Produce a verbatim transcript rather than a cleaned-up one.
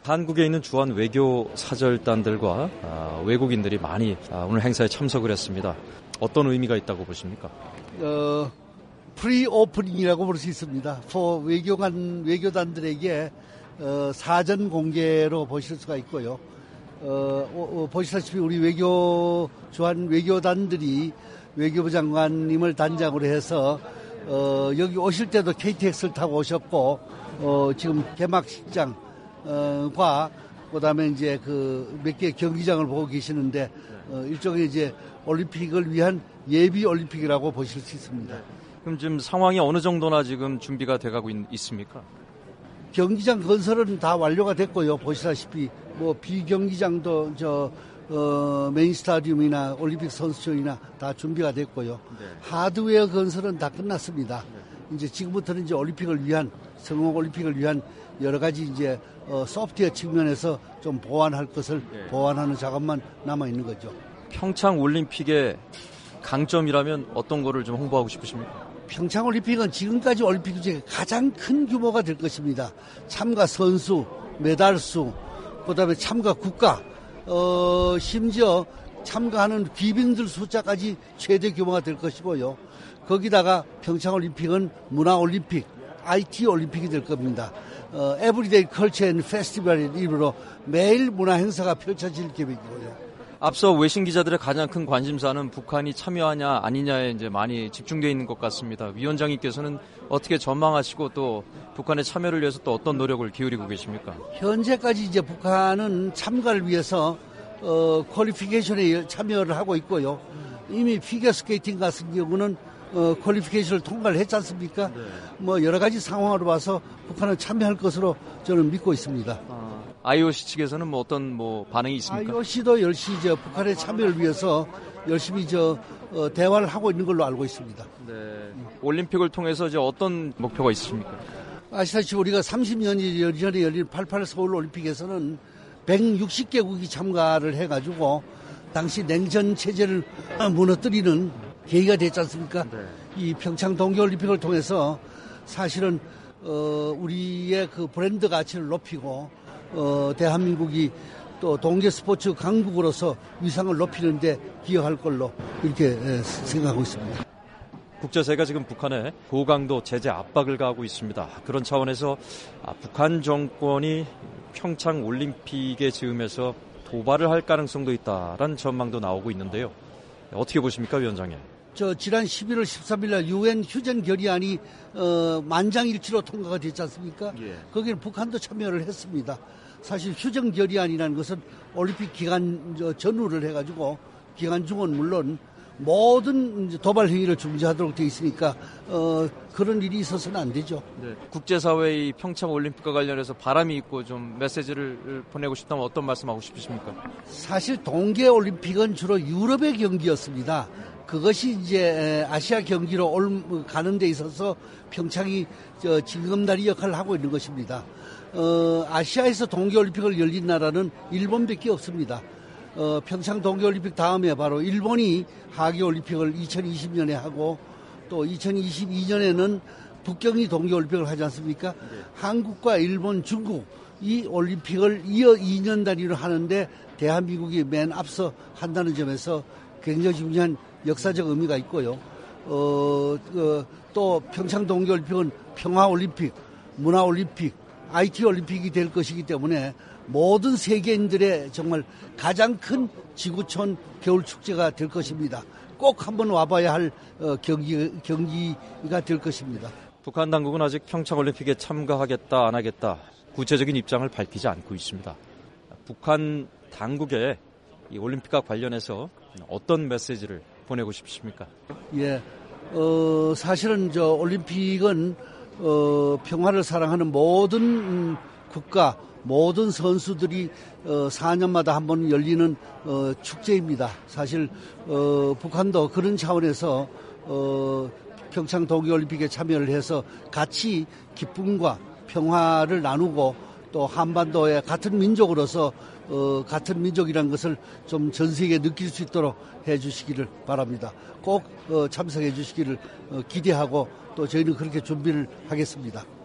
한국에 있는 주한 외교 사절단들과 아, 외국인들이 많이 아, 오늘 행사에 참석을 했습니다. 어떤 의미가 있다고 보십니까? 어, 프리오프닝이라고 볼 수 있습니다. 외교관, 외교단들에게 어, 사전 공개로 보실 수가 있고요. 어, 어, 보시다시피 우리 외교, 주한 외교단들이 외교부 장관님을 단장으로 해서 어, 여기 오실 때도 케이티엑스를 타고 오셨고, 어, 지금 개막식장 어, 과 그다음에 이제 그 몇 개 경기장을 보고 계시는데 어, 일종의 이제 올림픽을 위한 예비 올림픽이라고 보실 수 있습니다. 그럼 지금 상황이 어느 정도나 지금 준비가 돼가고 있, 있습니까? 경기장 건설은 다 완료가 됐고요. 보시다시피 뭐 비경기장도 저 어, 메인 스타디움이나 올림픽 선수촌이나 다 준비가 됐고요. 네. 하드웨어 건설은 다 끝났습니다. 네. 이제 지금부터는 이제 올림픽을 위한 성공 올림픽을 위한 여러 가지 이제 어, 소프트웨어 측면에서 좀 보완할 것을 네. 보완하는 작업만 남아 있는 거죠. 평창 올림픽의 강점이라면 어떤 거를 좀 홍보하고 싶으십니까? 평창 올림픽은 지금까지 올림픽 중에 가장 큰 규모가 될 것입니다. 참가 선수, 메달 수, 그다음에 참가 국가, 어, 심지어 참가하는 귀빈들 숫자까지 최대 규모가 될 것이고요. 거기다가 평창 올림픽은 문화 올림픽, 아이티 올림픽이 될 겁니다. 어, 에브리데이 컬처 앤 페스티벌의 이름으로 매일 문화 행사가 펼쳐질 계획이고요. 앞서 외신 기자들의 가장 큰 관심사는 북한이 참여하냐 아니냐에 이제 많이 집중되어 있는 것 같습니다. 위원장님께서는 어떻게 전망하시고 또 북한의 참여를 위해서 또 어떤 노력을 기울이고 계십니까? 현재까지 이제 북한은 참가를 위해서 어, 퀄리피케이션에 참여를 하고 있고요. 이미 피겨스케이팅 같은 경우는 어, 퀄리피케이션을 통과를 했지 않습니까? 네. 뭐 여러 가지 상황으로 봐서 북한은 참여할 것으로 저는 믿고 있습니다. 아, 아이오씨 측에서는 뭐 어떤 뭐 반응이 있습니까? 아이오씨도 열심히 저 북한의 참여를 위해서 열심히 저 어, 대화를 하고 있는 걸로 알고 있습니다. 네. 음. 올림픽을 통해서 이제 어떤 목표가 있으십니까? 아시다시피 우리가 삼십 년 전에 열린 팔십팔 서울 올림픽에서는 백육십 개국이 참가를 해가지고 당시 냉전 체제를 무너뜨리는 계기가 됐지 않습니까? 네. 이 평창 동계올림픽을 통해서 사실은 어, 우리의 그 브랜드 가치를 높이고 어, 대한민국이 또 동계 스포츠 강국으로서 위상을 높이는데 기여할 걸로 이렇게 에, 생각하고 있습니다. 국제사회가 지금 북한에 고강도 제재 압박을 가하고 있습니다. 그런 차원에서 아, 북한 정권이 평창 올림픽에 즈음해서 도발을 할 가능성도 있다라는 전망도 나오고 있는데요. 어떻게 보십니까, 위원장님? 저 지난 십일월 십삼일 날 유엔 휴전 결의안이 어, 만장일치로 통과가 됐지 않습니까? 예. 거기는 북한도 참여를 했습니다. 사실 휴전 결의안이라는 것은 올림픽 기간 전후를 해가지고 기간 중은 물론 모든 도발 행위를 중지하도록 돼 있으니까 어, 그런 일이 있어서는 안 되죠. 네. 국제사회의 평창 올림픽과 관련해서 바람이 있고 좀 메시지를 보내고 싶다면 어떤 말씀하고 싶으십니까? 사실 동계 올림픽은 주로 유럽의 경기였습니다. 그것이 이제 아시아 경기로 올 가는 데 있어서 평창이 저 징검다리 역할을 하고 있는 것입니다. 어, 아시아에서 동계 올림픽을 열린 나라는 일본밖에 없습니다. 어, 평창 동계올림픽 다음에 바로 일본이 하계올림픽을 이천이십 년에 하고 또 이천이십이 년에는 북경이 동계올림픽을 하지 않습니까? 네. 한국과 일본, 중국 이 올림픽을 이어 이 년 단위로 하는데 대한민국이 맨 앞서 한다는 점에서 굉장히 중요한 역사적 의미가 있고요. 어, 어, 또 평창 동계올림픽은 평화올림픽, 문화올림픽, 아이티 올림픽이 될 것이기 때문에 모든 세계인들의 정말 가장 큰 지구촌 겨울축제가 될 것입니다. 꼭 한번 와봐야 할 경기, 경기가 될 것입니다. 북한 당국은 아직 평창올림픽에 참가하겠다 안 하겠다 구체적인 입장을 밝히지 않고 있습니다. 북한 당국에 이 올림픽과 관련해서 어떤 메시지를 보내고 싶으십니까? 예, 어, 사실은 저 올림픽은 어, 평화를 사랑하는 모든 국가 모든 선수들이 어, 사 년마다 한 번 열리는 어, 축제입니다. 사실 어, 북한도 그런 차원에서 어, 평창 동계올림픽에 참여를 해서 같이 기쁨과 평화를 나누고 또 한반도의 같은 민족으로서 어, 같은 민족이라는 것을 좀 전 세계에 느낄 수 있도록 해주시기를 바랍니다. 꼭 어, 참석해 주시기를 어, 기대하고 또 저희는 그렇게 준비를 하겠습니다.